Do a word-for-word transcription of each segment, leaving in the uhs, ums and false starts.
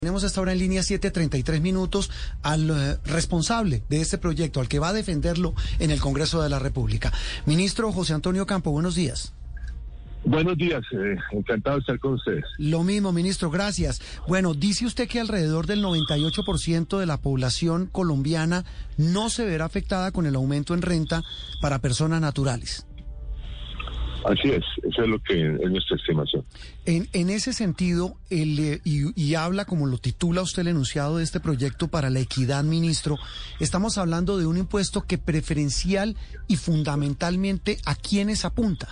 Tenemos hasta ahora en línea siete treinta y tres minutos al eh, responsable de este proyecto, al que va a defenderlo en el Congreso de la República. Ministro José Antonio Campo, buenos días. Buenos días, eh, encantado de estar con ustedes. Lo mismo, ministro, gracias. Bueno, dice usted que alrededor del noventa y ocho por ciento de la población colombiana no se verá afectada con el aumento en renta para personas naturales. Así es, eso es lo que es nuestra estimación. En, en ese sentido, el, eh, y, y habla, como lo titula usted el enunciado de este proyecto para la equidad, ministro, estamos hablando de un impuesto que preferencial y fundamentalmente ¿a quiénes apunta?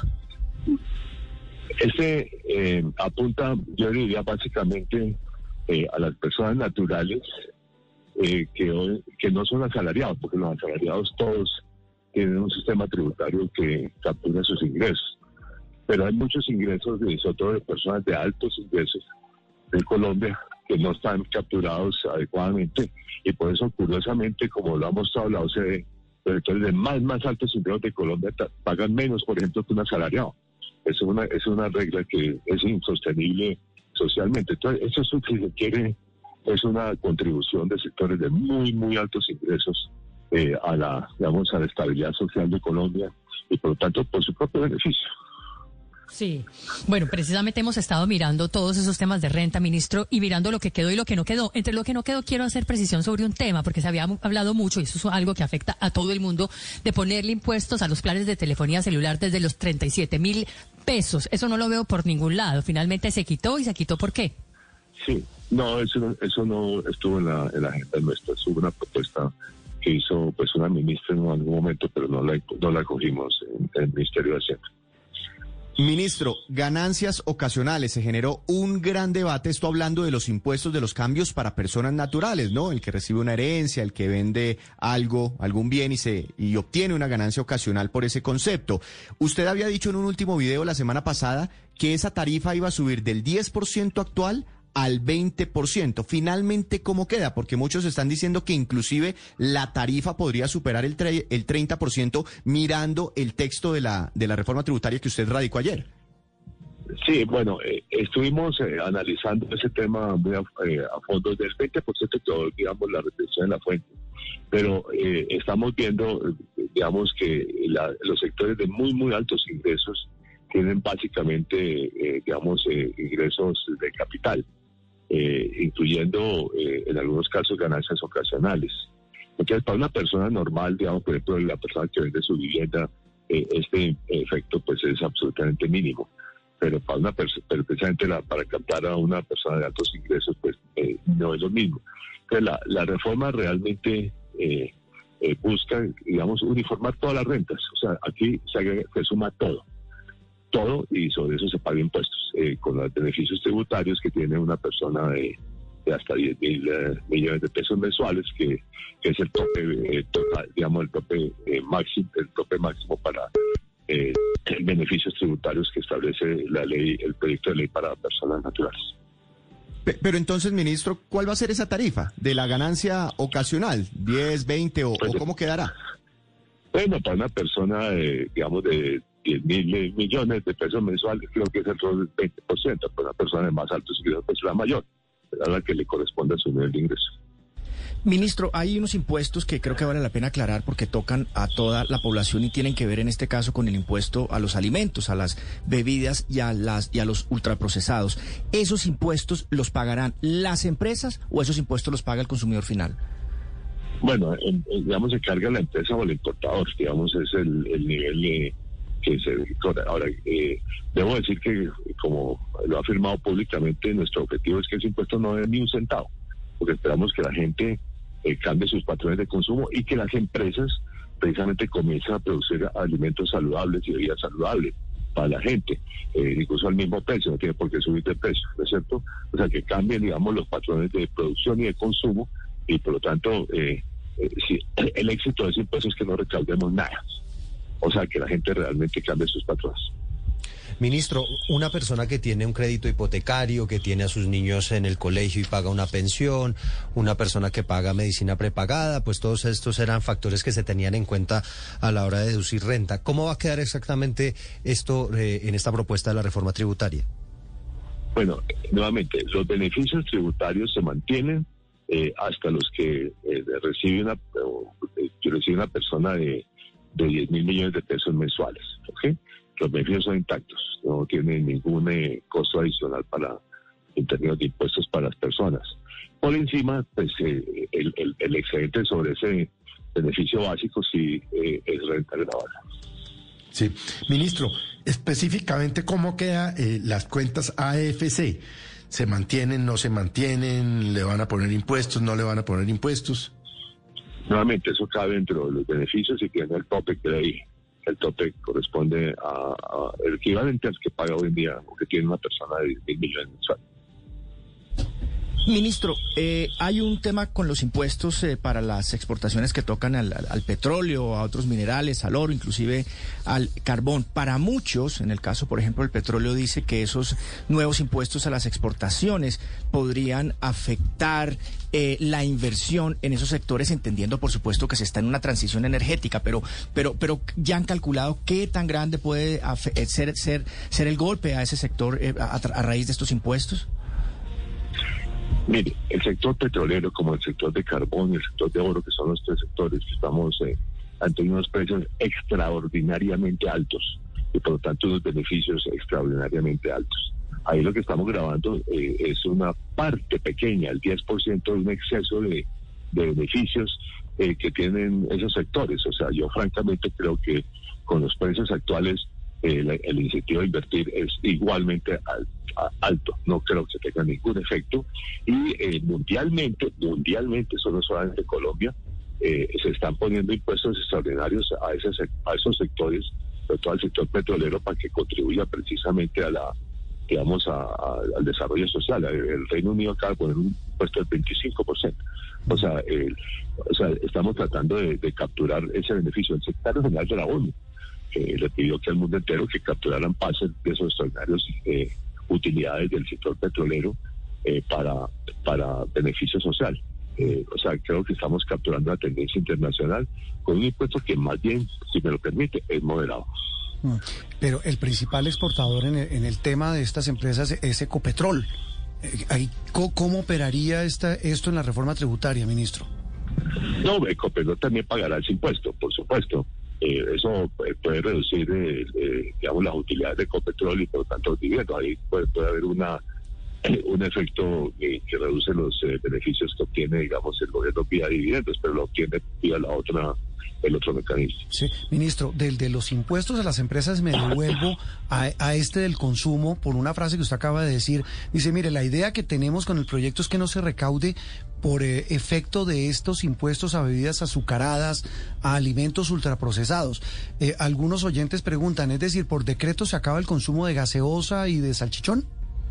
Este eh, apunta, yo diría básicamente eh, a las personas naturales eh, que, hoy, que no son asalariados, porque los asalariados todos tienen un sistema tributario que captura sus ingresos. Pero hay muchos ingresos, de, sobre todo de personas de altos ingresos en Colombia, que no están capturados adecuadamente. Y por eso, curiosamente, como lo ha mostrado la O C D, los sectores de más, más altos ingresos de Colombia pagan menos, por ejemplo, que un asalariado. Es una, es una regla que es insostenible socialmente. Entonces, eso es lo que se quiere, es una contribución de sectores de muy, muy altos ingresos eh, a la, digamos, a la estabilidad social de Colombia y, por lo tanto, por su propio beneficio. Sí, bueno, precisamente hemos estado mirando todos esos temas de renta, ministro, y mirando lo que quedó y lo que no quedó. Entre lo que no quedó quiero hacer precisión sobre un tema, porque se había hablado mucho, y eso es algo que afecta a todo el mundo, de ponerle impuestos a los planes de telefonía celular desde los treinta y siete mil pesos. Eso no lo veo por ningún lado. Finalmente se quitó, y se quitó ¿por qué? Sí, no, eso no, eso no estuvo en la, en la agenda nuestra. Hubo una propuesta que hizo pues una ministra en algún momento, pero no la, no la cogimos en, en el Ministerio de Hacienda. Ministro, ganancias ocasionales. Se generó un gran debate, esto hablando de los impuestos de los cambios para personas naturales, ¿no? El que recibe una herencia, el que vende algo, algún bien y se y obtiene una ganancia ocasional por ese concepto. Usted había dicho en un último video la semana pasada que esa tarifa iba a subir del diez por ciento actual al veinte por ciento. Finalmente, ¿cómo queda? Porque muchos están diciendo que inclusive la tarifa podría superar el, tre- el treinta por ciento mirando el texto de la, de la reforma tributaria que usted radicó ayer. Sí, bueno, eh, estuvimos eh, analizando ese tema muy a, eh, a fondo. Del veinte por ciento todo, digamos, la retención en la fuente. Pero eh, estamos viendo, digamos, que la, los sectores de muy, muy altos ingresos tienen básicamente, eh, digamos, eh, ingresos de capital. Eh, incluyendo eh, en algunos casos ganancias ocasionales. Entonces, para una persona normal, digamos, por ejemplo, la persona que vende su vivienda, eh, este efecto pues es absolutamente mínimo. Pero para una persona, pero precisamente la, para captar a una persona de altos ingresos, pues eh, no es lo mismo. Entonces, la, la reforma realmente eh, eh, busca, digamos, uniformar todas las rentas. O sea, aquí se, agrega, se suma todo. todo y sobre eso se paga impuestos, eh, con los beneficios tributarios que tiene una persona de, de hasta diez mil eh, millones de pesos mensuales, que, que es el tope, eh, total, digamos, el tope eh, máximo, el tope máximo para eh, beneficios tributarios que establece la ley, el proyecto de ley para personas naturales. Pero entonces, ministro, ¿cuál va a ser esa tarifa de la ganancia ocasional? ¿diez, veinte o, pues, o cómo quedará? Bueno, para una persona, eh, digamos, de diez mil millones de pesos mensuales, creo que es el rol del veinte por ciento, para una persona de más altos ingresos, pues la mayor, a la que le corresponde a su nivel de ingreso. Ministro, hay unos impuestos que creo que vale la pena aclarar porque tocan a toda la población y tienen que ver en este caso con el impuesto a los alimentos, a las bebidas y a las y a los ultraprocesados. ¿Esos impuestos los pagarán las empresas o esos impuestos los paga el consumidor final? Bueno, en, en, digamos, se carga la empresa o el importador, digamos, es el, el nivel de, que se... Ahora, eh, debo decir que, como lo ha afirmado públicamente, nuestro objetivo es que ese impuesto no dé ni un centavo, porque esperamos que la gente eh, cambie sus patrones de consumo y que las empresas precisamente comiencen a producir alimentos saludables y bebidas saludables para la gente, eh, incluso al mismo precio, no tiene por qué subir de precio, ¿no es cierto? O sea, que cambien, digamos, los patrones de producción y de consumo y, por lo tanto, eh, eh, sí, el éxito de ese impuesto es que no recaudemos nada. O sea, que la gente realmente cambie sus patrones. Ministro, una persona que tiene un crédito hipotecario, que tiene a sus niños en el colegio y paga una pensión, una persona que paga medicina prepagada, pues todos estos eran factores que se tenían en cuenta a la hora de deducir renta. ¿Cómo va a quedar exactamente esto eh, en esta propuesta de la reforma tributaria? Bueno, nuevamente, los beneficios tributarios se mantienen eh, hasta los que eh, recibe una eh, que recibe una persona de, de diez mil millones de pesos mensuales. ¿Okay? Los beneficios son intactos, no tienen ningún eh, costo adicional para en términos de impuestos para las personas. Por encima, pues eh, el, el, el excedente sobre ese beneficio básico sí eh, es renta grabada. Sí, ministro, específicamente cómo quedan eh, las cuentas A F C. ¿Se mantienen, no se mantienen? ¿Le van a poner impuestos, no le van a poner impuestos? Nuevamente, eso cabe dentro de los beneficios y tiene el tope que le dije. El tope corresponde a, a el equivalente al que paga hoy en día o que tiene una persona de diez mil millones mensuales. Ministro, eh, hay un tema con los impuestos eh, para las exportaciones que tocan al, al, al petróleo, a otros minerales, al oro, inclusive al carbón. Para muchos, en el caso, por ejemplo, el petróleo dice que esos nuevos impuestos a las exportaciones podrían afectar eh, la inversión en esos sectores, entendiendo, por supuesto, que se está en una transición energética, pero, pero, pero ya han calculado qué tan grande puede ser, ser, ser el golpe a ese sector eh, a, a raíz de estos impuestos. Mire, el sector petrolero como el sector de carbón y el sector de oro, que son los tres sectores que estamos eh, ante unos precios extraordinariamente altos y por lo tanto unos beneficios extraordinariamente altos. Ahí lo que estamos grabando eh, es una parte pequeña, el diez por ciento de un exceso de, de beneficios eh, que tienen esos sectores. O sea, yo francamente creo que con los precios actuales eh, la, el incentivo a invertir es igualmente al, a, alto. No creo que tenga ningún efecto. Y eh, mundialmente, mundialmente, eso no solamente en Colombia, eh, se están poniendo impuestos extraordinarios a, ese, a esos sectores, sobre todo al sector petrolero, para que contribuya precisamente a la digamos, a, a, al desarrollo social. El Reino Unido acaba de poner un impuesto del veinticinco por ciento. O sea, el, o sea estamos tratando de, de capturar ese beneficio. El secretario general de la ONU eh, le pidió que al mundo entero que capturaran pases de esos extraordinarios eh, utilidades del sector petrolero eh, para, para beneficio social. Eh, o sea, creo que estamos capturando la tendencia internacional con un impuesto que más bien, si me lo permite, es moderado. Pero el principal exportador en el, en el tema de estas empresas es Ecopetrol. ¿Cómo operaría esta, esto en la reforma tributaria, ministro? No, Ecopetrol también pagará ese impuesto, por supuesto. Eh, eso puede reducir, eh, eh, digamos, las utilidades de Ecopetrol y por lo tanto los dividendos. Ahí puede, puede haber una eh, un efecto eh, que reduce los eh, beneficios que obtiene, digamos, el gobierno vía dividendos, pero lo obtiene vía la otra el otro mecanismo. Sí, ministro, del de los impuestos a las empresas me devuelvo a, a este del consumo por una frase que usted acaba de decir. Dice, mire, la idea que tenemos con el proyecto es que no se recaude por eh, efecto de estos impuestos a bebidas azucaradas, a alimentos ultraprocesados. Eh, algunos oyentes preguntan, es decir, ¿por decreto se acaba el consumo de gaseosa y de salchichón?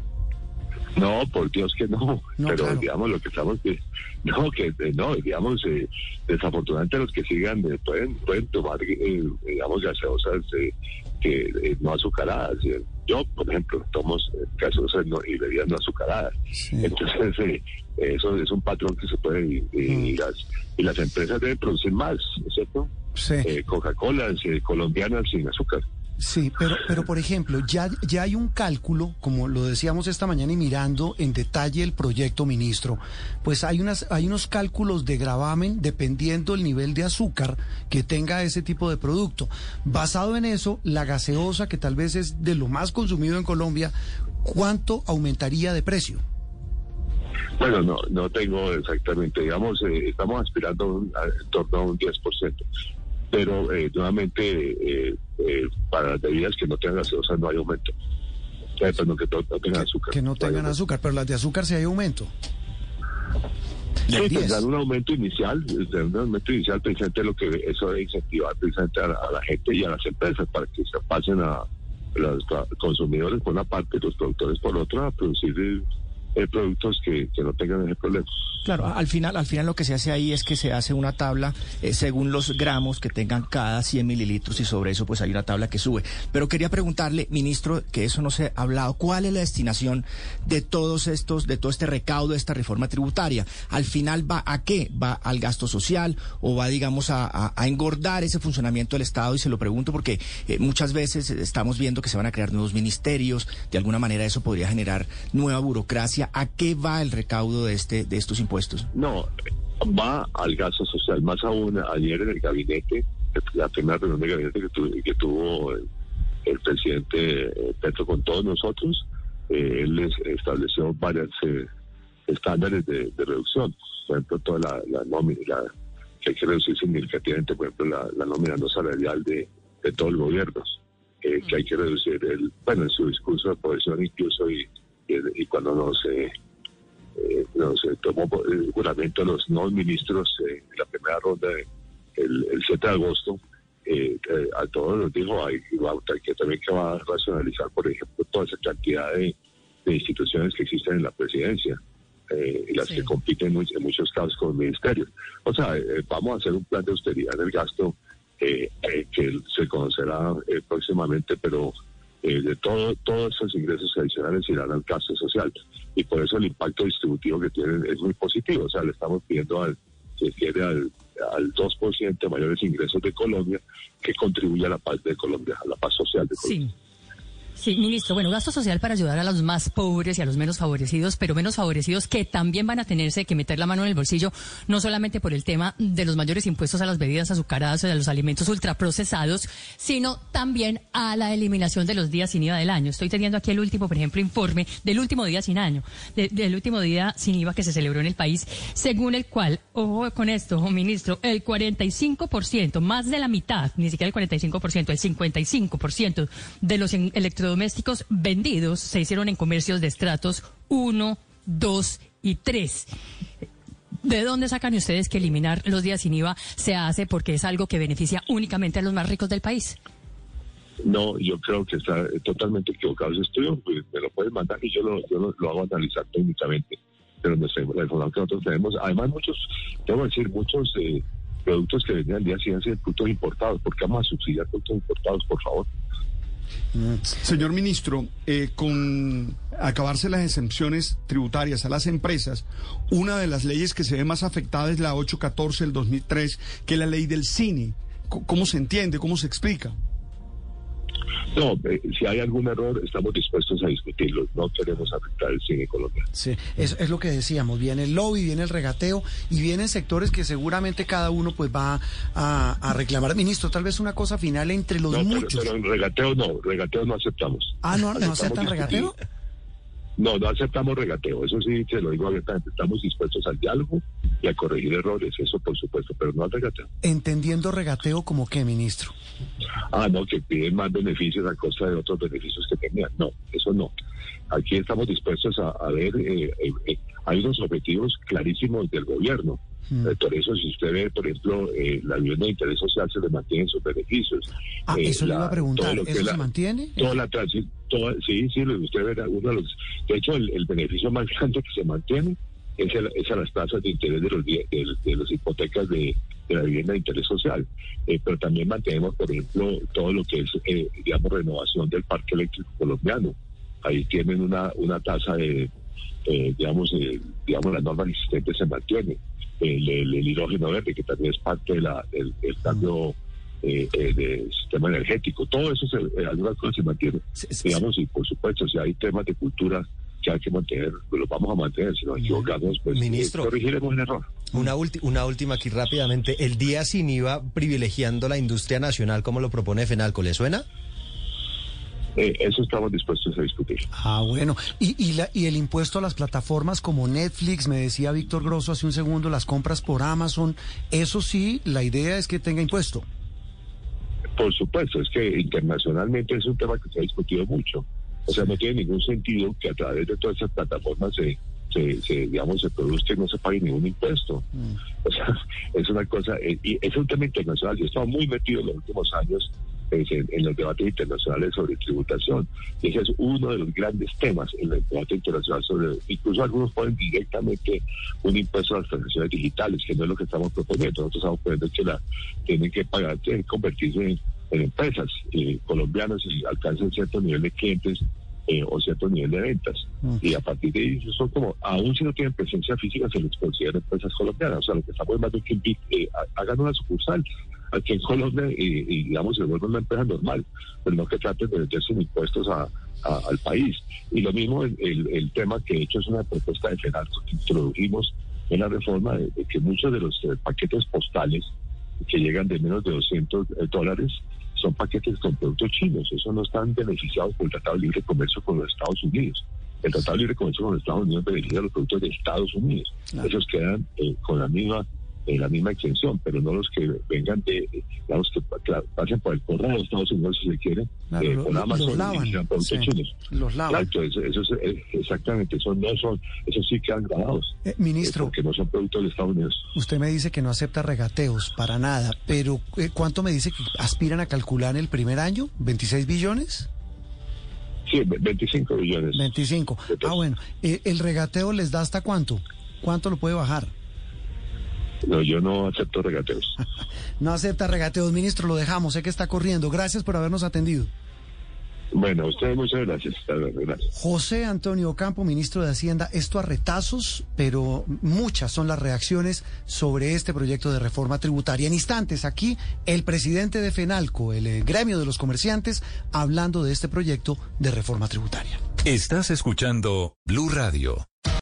No, por Dios que no, no pero claro. digamos lo que estamos, no, que no, digamos, eh, desafortunadamente los que sigan eh, pueden pueden tomar, eh, digamos, gaseosas eh, que eh, no azucaradas. Yo, por ejemplo, tomo eh, gaseosas no, y bebidas no azucaradas. Sí. Entonces, eh, eso es un patrón que se puede, eh, mm. y, las, y las empresas deben producir más, ¿no es cierto? Sí. Eh, Coca-Cola eh, colombianas sin azúcar. Sí, pero, pero por ejemplo, ya, ya hay un cálculo, como lo decíamos esta mañana y mirando en detalle el proyecto, ministro, pues hay unas, hay unos cálculos de gravamen dependiendo el nivel de azúcar que tenga ese tipo de producto. Basado en eso, la gaseosa, que tal vez es de lo más consumido en Colombia, ¿cuánto aumentaría de precio? Bueno, no, no tengo exactamente, digamos, eh, estamos aspirando a, en torno a un diez por ciento. Pero eh, nuevamente eh, eh, para las bebidas que no tengan gaseosa no hay aumento. Eh, perdón, que no, no tengan azúcar. Que no tengan no azúcar, pero las de azúcar sí hay aumento. Sí, tendrán un aumento inicial, un aumento inicial precisamente lo que eso debe incentivar precisamente a, a la gente y a las empresas para que se pasen a los consumidores por una parte y los productores por otra a producir eh, productos que, que no tengan ese problema. Claro, al final, al final lo que se hace ahí es que se hace una tabla eh, según los gramos que tengan cada cien mililitros y sobre eso pues hay una tabla que sube. Pero quería preguntarle, ministro, que eso no se ha hablado, ¿cuál es la destinación de todos estos, de todo este recaudo de esta reforma tributaria? Al final, ¿va a qué? ¿Va al gasto social o va, digamos, a, a, a engordar ese funcionamiento del Estado? Y se lo pregunto porque eh, muchas veces estamos viendo que se van a crear nuevos ministerios, de alguna manera eso podría generar nueva burocracia. ¿A qué va el recaudo de este, de estos impuestos? No, va al gasto social. Más aún, ayer en el gabinete, la primera reunión de gabinete que, tu, que tuvo el, el presidente Petro con todos nosotros, eh, él les estableció varios eh, estándares de, de reducción. Por ejemplo, toda la, la nómina, la, que hay que reducir significativamente, por ejemplo, la, la nómina no salarial de, de todo el gobierno, eh, que hay que reducir, el bueno, en su discurso de oposición incluso, y, y, y cuando nos... Eh, Eh, no se tomó el juramento de los nuevos ministros eh, en la primera ronda de, el, el siete de agosto, eh, eh, a todos nos dijo hay, hay que también que va a racionalizar, por ejemplo, toda esa cantidad de, de instituciones que existen en la presidencia eh, y las sí. que compiten muy, en muchos casos con ministerios. O sea, eh, vamos a hacer un plan de austeridad del gasto eh, eh, que se conocerá eh, próximamente, pero Eh, de todo, todos esos ingresos adicionales irán al gasto social, y por eso el impacto distributivo que tienen es muy positivo. O sea, le estamos pidiendo al, se quiere al, al dos por ciento de mayores ingresos de Colombia, que contribuya a la paz de Colombia, a la paz social de Colombia. Sí. Sí, ministro, bueno, gasto social para ayudar a los más pobres y a los menos favorecidos, pero menos favorecidos que también van a tenerse que meter la mano en el bolsillo, no solamente por el tema de los mayores impuestos a las bebidas azucaradas o a los alimentos ultraprocesados, sino también a la eliminación de los días sin I V A del año. Estoy teniendo aquí el último, por ejemplo, informe del último día sin año, de, del último día sin I V A que se celebró en el país, según el cual, ojo con esto, ministro, el cuarenta y cinco por ciento, más de la mitad, ni siquiera el cuarenta y cinco por ciento, el cincuenta y cinco por ciento de los electrodomésticos domésticos vendidos se hicieron en comercios de estratos uno, dos y tres. ¿De dónde sacan ustedes que eliminar los días sin I V A se hace porque es algo que beneficia únicamente a los más ricos del país? No, yo creo que está totalmente equivocado ese estudio. Pues me lo pueden mandar y yo lo, yo lo, lo hago analizar técnicamente. Pero no sé, la información que nosotros tenemos, además muchos, debo decir, muchos eh, productos que venían al día siguiente ser productos importados. ¿Por qué vamos a subsidiar productos importados, por favor? Señor ministro, eh, con acabarse las exenciones tributarias a las empresas, una de las leyes que se ve más afectada es la ocho catorce del dos mil tres, que es la ley del cine. ¿Cómo se entiende? ¿Cómo se explica? No, eh, si hay algún error, estamos dispuestos a discutirlo. No queremos afectar el cine colombiano. Sí, es, es lo que decíamos. Viene el lobby, viene el regateo y vienen sectores que seguramente cada uno pues va a, a reclamar. Ministro, tal vez una cosa final entre los no, muchos. Pero, pero en regateo no, regateo no aceptamos. Ah, ¿no, no aceptan discutir. regateo? No, no aceptamos regateo, eso sí, se lo digo abiertamente, estamos dispuestos al diálogo y a corregir errores, eso por supuesto, pero no al regateo. Entendiendo regateo como qué, ministro. Ah, no, que piden más beneficios a costa de otros beneficios que tenían, no, eso no. Aquí estamos dispuestos a, a ver, eh, eh, eh, hay unos objetivos clarísimos del gobierno. Mm. Eh, por eso, si usted ve, por ejemplo, eh, la vivienda de interés social se le mantienen sus beneficios. Ah, eh, eso la, le iba a preguntar, ¿eso la, se mantiene? Toda la transición, sí, sí, usted ve uno de los... De hecho, el, el beneficio más grande que se mantiene es, el, es a las tasas de interés de los de, de, de las hipotecas de, de la vivienda de interés social. Eh, pero también mantenemos, por ejemplo, todo lo que es, eh, digamos, renovación del parque eléctrico colombiano. Ahí tienen una, una tasa de, eh, digamos, eh, digamos, las normas existentes se mantienen. El, el, el hidrógeno verde, que también es parte de la, del, del cambio eh, eh, del sistema energético. Todo eso, se, eh, algunas cosas se mantienen. Sí, sí, digamos, sí. Y por supuesto, si hay temas de cultura que hay que mantener, pues los vamos a mantener. Si nos equivocamos, pues Ministro, eh, corregiremos el error. Una, ulti una última aquí rápidamente. El día sin I V A privilegiando la industria nacional, como lo propone FENALCO, ¿le suena? Eh, eso estamos dispuestos a discutir. Ah, bueno. Y, y, la, y el impuesto a las plataformas como Netflix, me decía Víctor Grosso hace un segundo, las compras por Amazon, eso sí, la idea es que tenga impuesto. Por supuesto, es que internacionalmente es un tema que se ha discutido mucho. O sea, no tiene ningún sentido que a través de todas esas plataformas se, se, se digamos, se produzca y no se pague ningún impuesto. Mm. O sea, es una cosa, eh, y es un tema internacional. Yo he estado muy metido en los últimos años pues, en, en los debates internacionales sobre tributación. Y ese es uno de los grandes temas en el debate internacional sobre, incluso algunos ponen directamente un impuesto a las transacciones digitales, que no es lo que estamos proponiendo. Nosotros estamos proponiendo que la tienen que pagar, tienen que convertirse en, en empresas eh, colombianas y alcancen cierto nivel de clientes eh, o cierto nivel de ventas. Mm. Y a partir de ahí son como, aún si no tienen presencia física, se les considera empresas colombianas. O sea, lo que estamos más de que eh, hagan una sucursal aquí en Colombia y, y digamos, se vuelve una empresa normal, pero no que traten de meter sus impuestos a, a, al país. Y lo mismo el, el, el tema que de hecho es una propuesta de FENALCO que introdujimos en la reforma, de, de que muchos de los eh, paquetes postales que llegan de menos de doscientos dólares son paquetes con productos chinos. Eso no están beneficiados por el Tratado de Libre Comercio con los Estados Unidos. El Tratado de Libre Comercio con los Estados Unidos beneficia a los productos de Estados Unidos. Claro. Esos quedan eh, con la misma eh, la misma exención, pero no los que vengan de, digamos, que claro, pasen por el correo de Estados Unidos si se quiere, claro, eh, lo, con Amazon los lavan, y sean productos sí, chinos. Los lavan. Exacto, eso, eso es, exactamente, eso no son, eso sí quedan grabados. Eh, ministro, eh, porque no son productos de Estados Unidos. Usted me dice que no acepta regateos para nada, pero eh, ¿cuánto me dice que aspiran a calcular en el primer año? ¿veintiséis billones? Sí, veinticinco billones. veinticinco. Ah, bueno. Eh, ¿El regateo les da hasta cuánto? ¿Cuánto lo puede bajar? No, yo no acepto regateos. No acepta regateos, ministro, lo dejamos, sé que está corriendo. Gracias por habernos atendido. Bueno, a ustedes muchas gracias. gracias. José Antonio Campo, ministro de Hacienda, esto a retazos, pero muchas son las reacciones sobre este proyecto de reforma tributaria. En instantes, aquí, el presidente de FENALCO, el eh, gremio de los comerciantes, hablando de este proyecto de reforma tributaria. Estás escuchando Blue Radio.